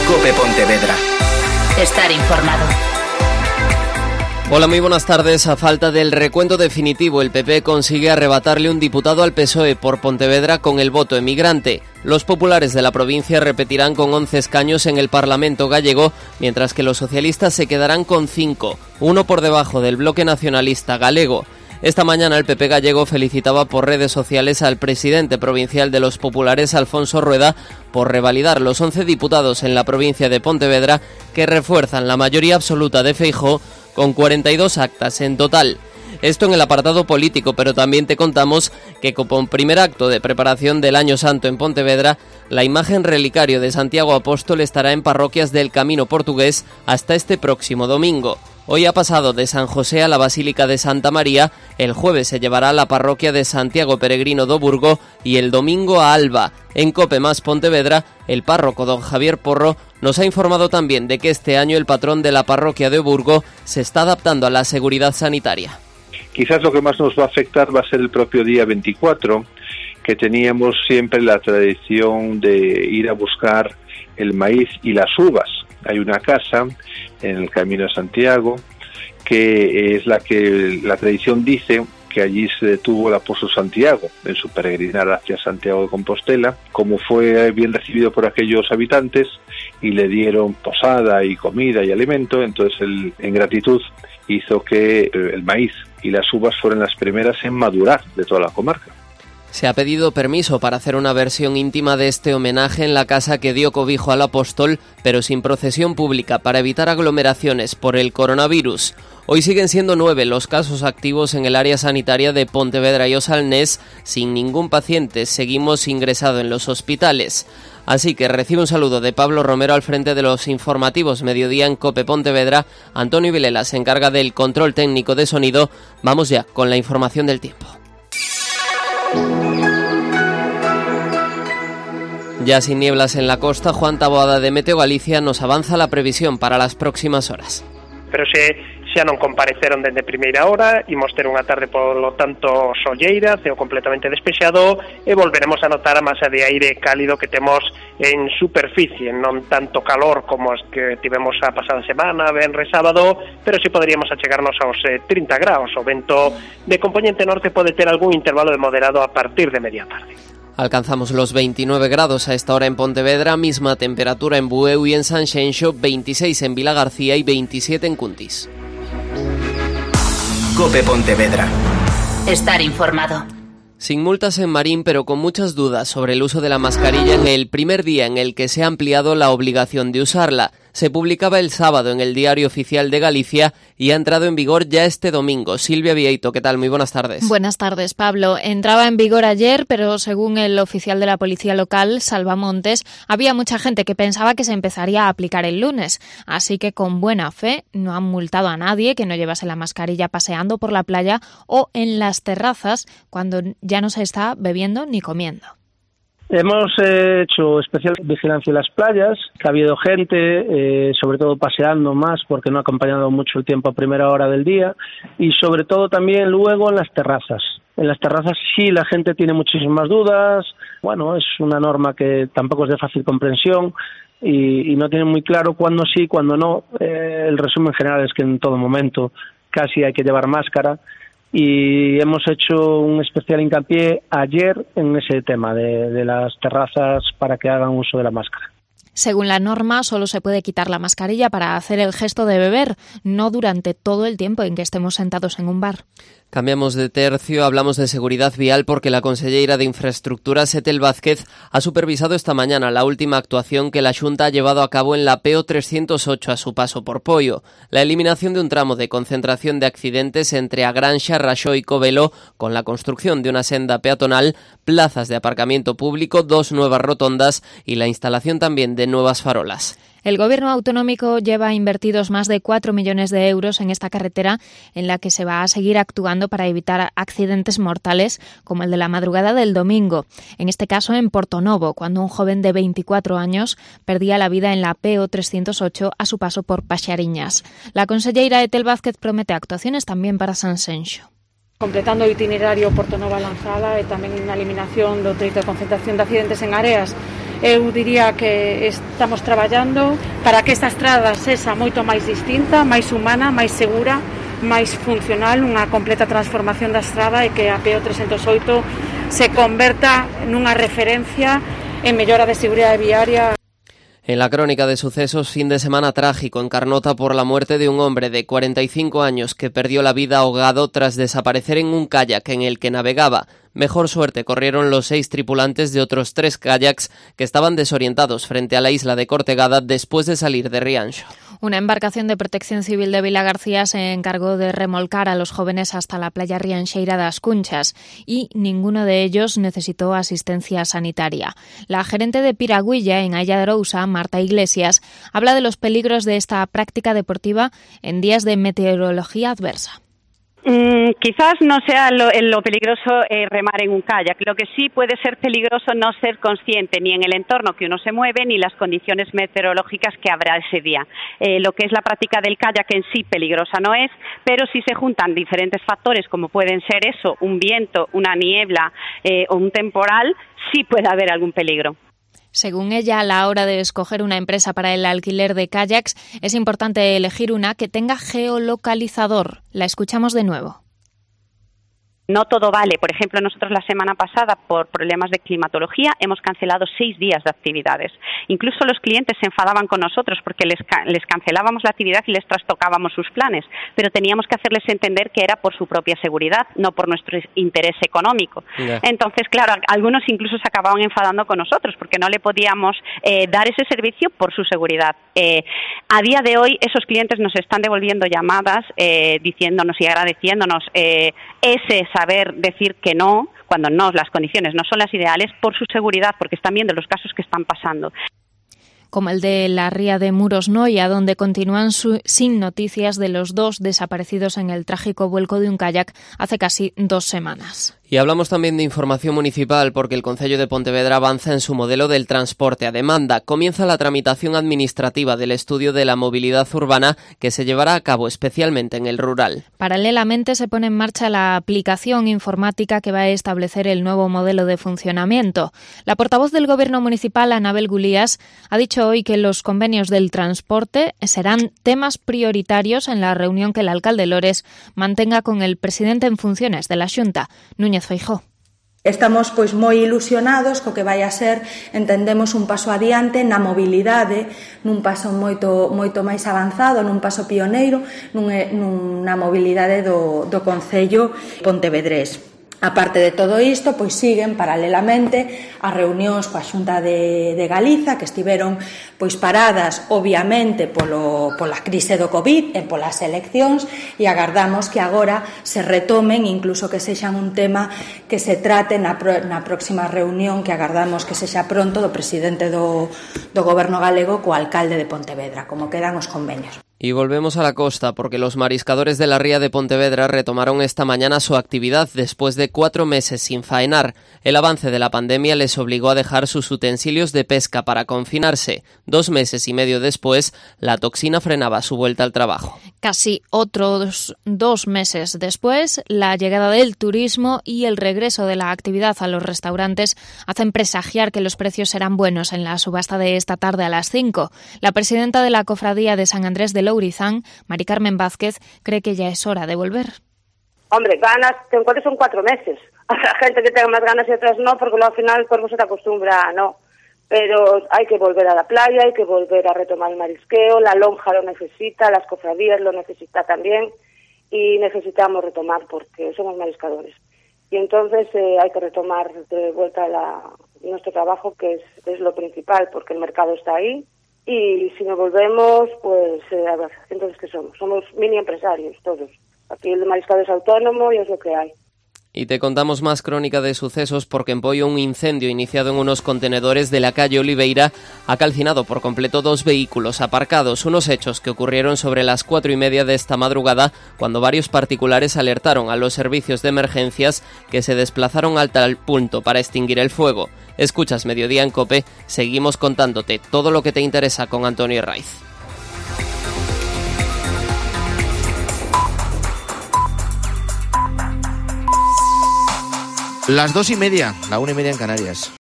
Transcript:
COPE Pontevedra. Estar informado. Hola, muy buenas tardes. A falta del recuento definitivo, el PP consigue arrebatarle un diputado al PSOE por Pontevedra con el voto emigrante. Los populares de la provincia repetirán con 11 escaños en el Parlamento gallego, mientras que los socialistas se quedarán con 5, uno por debajo del bloque nacionalista galego. Esta mañana el PP gallego felicitaba por redes sociales al presidente provincial de los populares, Alfonso Rueda, por revalidar los 11 diputados en la provincia de Pontevedra, que refuerzan la mayoría absoluta de Feijóo, con 42 actas en total. Esto en el apartado político, pero también te contamos que como primer acto de preparación del Año Santo en Pontevedra, la imagen relicario de Santiago Apóstol estará en parroquias del Camino Portugués hasta este próximo domingo. Hoy ha pasado de San José a la Basílica de Santa María, el jueves se llevará a la parroquia de Santiago Peregrino do Burgo y el domingo a Alba. En COPE más Pontevedra, el párroco don Javier Porro nos ha informado también de que este año el patrón de la parroquia de Burgo se está adaptando a la seguridad sanitaria. Quizás lo que más nos va a afectar va a ser el propio día 24, que teníamos siempre la tradición de ir a buscar el maíz y las uvas. Hay una casa en el Camino de Santiago que es la que la tradición dice que allí se detuvo el apóstol Santiago en su peregrinar hacia Santiago de Compostela. Como fue bien recibido por aquellos habitantes y le dieron posada y comida y alimento, entonces él, en gratitud, hizo que el maíz y las uvas fueran las primeras en madurar de toda la comarca. Se ha pedido permiso para hacer una versión íntima de este homenaje en la casa que dio cobijo al apóstol, pero sin procesión pública para evitar aglomeraciones por el coronavirus. Hoy siguen siendo 9 los casos activos en el área sanitaria de Pontevedra y Osalnés. Sin ningún paciente seguimos ingresados en los hospitales. Así que recibe un saludo de Pablo Romero al frente de los informativos Mediodía en COPE Pontevedra. Antonio Vilela se encarga del control técnico de sonido. Vamos ya con la información del tiempo. Ya sin nieblas en la costa, Juan Taboada de Meteo Galicia nos avanza la previsión para las próximas horas. Pero xa non compareceron dende primeira hora, imos ter unha tarde polo tanto solleira, ceo completamente despexado e volveremos a notar a masa de aire cálido que temos en superficie, non tanto calor como as que tivemos a pasada semana, venres, sábado, pero si poderíamos achegarnos aos 30 graus. O vento de componente norte pode ter algún intervalo de moderado a partir de media tarde. Alcanzamos los 29 grados a esta hora en Pontevedra, misma temperatura en Bueu y en Sanxenxo, 26 en Vilagarcía y 27 en Cuntis. COPE Pontevedra. Estar informado. Sin multas en Marín, pero con muchas dudas sobre el uso de la mascarilla en el primer día en el que se ha ampliado la obligación de usarla. Se publicaba el sábado en el Diario Oficial de Galicia y ha entrado en vigor ya este domingo. Silvia Vieito, ¿qué tal? Muy buenas tardes. Buenas tardes, Pablo. Entraba en vigor ayer, pero según el oficial de la policía local, Salvamontes, había mucha gente que pensaba que se empezaría a aplicar el lunes. Así que con buena fe no han multado a nadie que no llevase la mascarilla paseando por la playa o en las terrazas cuando ya no se está bebiendo ni comiendo. Hemos hecho especial vigilancia en las playas, que ha habido gente, sobre todo paseando más porque no ha acompañado mucho el tiempo a primera hora del día, y sobre todo también luego en las terrazas. En las terrazas sí la gente tiene muchísimas dudas, bueno, es una norma que tampoco es de fácil comprensión y no tienen muy claro cuándo sí, cuándo no. El resumen general es que en todo momento casi hay que llevar máscara. Y hemos hecho un especial hincapié ayer en ese tema de las terrazas para que hagan uso de la máscara. Según la norma, solo se puede quitar la mascarilla para hacer el gesto de beber, no durante todo el tiempo en que estemos sentados en un bar. Cambiamos de tercio, hablamos de seguridad vial porque la conselleira de Infraestructuras, Etel Vázquez, ha supervisado esta mañana la última actuación que la Xunta ha llevado a cabo en la PO 308 a su paso por Poio, la eliminación de un tramo de concentración de accidentes entre a Granxa, Raxó y Covelo, con la construcción de una senda peatonal, plazas de aparcamiento público, 2 nuevas rotondas y la instalación también de nuevas farolas. El Gobierno autonómico lleva invertidos más de 4 millones de euros en esta carretera, en la que se va a seguir actuando para evitar accidentes mortales como el de la madrugada del domingo. En este caso en Portonovo, cuando un joven de 24 años perdía la vida en la PO 308 a su paso por Paxariñas. La conselleira Etel Vázquez promete actuaciones también para Sanxenxo. Completando o itinerario Portonova Lanzada e tamén na eliminación do treito de concentración de accidentes en Areas Eu diría que estamos traballando para que esta estrada sexa moito máis distinta, máis humana, máis segura, máis funcional, unha completa transformación da estrada e que a PO 308 se converta nunha referencia en mellora de seguridade viaria. En la crónica de sucesos, fin de semana trágico en Carnota por la muerte de un hombre de 45 años que perdió la vida ahogado tras desaparecer en un kayak en el que navegaba. Mejor suerte corrieron los 6 tripulantes de otros 3 kayaks que estaban desorientados frente a la isla de Cortegada después de salir de Rianxo. Una embarcación de Protección Civil de Vilagarcía se encargó de remolcar a los jóvenes hasta la playa rianxeira das Cunchas y ninguno de ellos necesitó asistencia sanitaria. La gerente de Piragüilla en Aya de Arousa, Marta Iglesias, habla de los peligros de esta práctica deportiva en días de meteorología adversa. Quizás no sea lo peligroso remar en un kayak. Lo que sí puede ser peligroso no ser consciente ni en el entorno que uno se mueve ni las condiciones meteorológicas que habrá ese día. Lo que es la práctica del kayak en sí peligrosa no es, pero si se juntan diferentes factores como pueden ser eso, un viento, una niebla o un temporal, sí puede haber algún peligro. Según ella, a la hora de escoger una empresa para el alquiler de kayaks, es importante elegir una que tenga geolocalizador. La escuchamos de nuevo. No todo vale. Por ejemplo, nosotros la semana pasada, por problemas de climatología, hemos cancelado 6 días de actividades. Incluso los clientes se enfadaban con nosotros porque les cancelábamos la actividad y les trastocábamos sus planes, pero teníamos que hacerles entender que era por su propia seguridad, no por nuestro interés económico. Yeah. Entonces, claro, algunos incluso se acababan enfadando con nosotros porque no le podíamos dar ese servicio por su seguridad. A día de hoy, esos clientes nos están devolviendo llamadas diciéndonos y agradeciéndonos ese saber decir que no, cuando no, las condiciones no son las ideales, por su seguridad, porque están viendo los casos que están pasando. Como el de la ría de Muros Noia, donde continúan sin noticias de los 2 desaparecidos en el trágico vuelco de un kayak hace casi 2 semanas. Y hablamos también de información municipal porque el Concello de Pontevedra avanza en su modelo del transporte a demanda. Comienza la tramitación administrativa del estudio de la movilidad urbana que se llevará a cabo especialmente en el rural. Paralelamente se pone en marcha la aplicación informática que va a establecer el nuevo modelo de funcionamiento. La portavoz del Gobierno municipal, Anabel Gulías, ha dicho hoy que los convenios del transporte serán temas prioritarios en la reunión que el alcalde Lores mantenga con el presidente en funciones de la Xunta, Núñez Feijóo. Estamos moi ilusionados co que vai a ser, entendemos, un paso adiante na mobilidade, nun paso moito máis avanzado, nun paso pioneiro, nunha mobilidade do Concello pontevedrés. A parte de todo isto, pois siguen paralelamente as reunións coa Xunta de Galiza, que estiveron pois paradas obviamente pola crise do COVID e polas eleccións, e agardamos que agora se retomen, incluso que sexan un tema que se trate na próxima reunión que agardamos que sexa pronto do presidente do Goberno galego co alcalde de Pontevedra, como quedan os convenios. Y volvemos a la costa porque los mariscadores de la ría de Pontevedra retomaron esta mañana su actividad después de 4 meses sin faenar. El avance de la pandemia les obligó a dejar sus utensilios de pesca para confinarse. 2 meses y medio después, la toxina frenaba su vuelta al trabajo. Casi otros 2 meses después, la llegada del turismo y el regreso de la actividad a los restaurantes hacen presagiar que los precios serán buenos en la subasta de esta tarde a las 5. La presidenta de la Cofradía de San Andrés de Lourizán, Mari Carmen Vázquez, cree que ya es hora de volver. Hombre, ganas, te encuentras son 4 meses. Habrá gente que tenga más ganas y otras no, porque luego al final el cuerpo se te acostumbra a no. Pero hay que volver a la playa, hay que volver a retomar el marisqueo, la lonja lo necesita, las cofradías lo necesita también, y necesitamos retomar porque somos mariscadores. Y entonces hay que retomar de vuelta nuestro trabajo, que es lo principal, porque el mercado está ahí. Y si no volvemos, pues entonces ¿qué somos? Somos mini empresarios todos. Aquí el mariscado es autónomo y es lo que hay. Y te contamos más crónica de sucesos porque en Poio un incendio iniciado en unos contenedores de la calle Oliveira ha calcinado por completo 2 vehículos aparcados. Unos hechos que ocurrieron sobre las 4:30 de esta madrugada cuando varios particulares alertaron a los servicios de emergencias que se desplazaron al tal punto para extinguir el fuego. Escuchas Mediodía en COPE, seguimos contándote todo lo que te interesa con Antonio Herraiz. Las 2:30, la 1:30 en Canarias.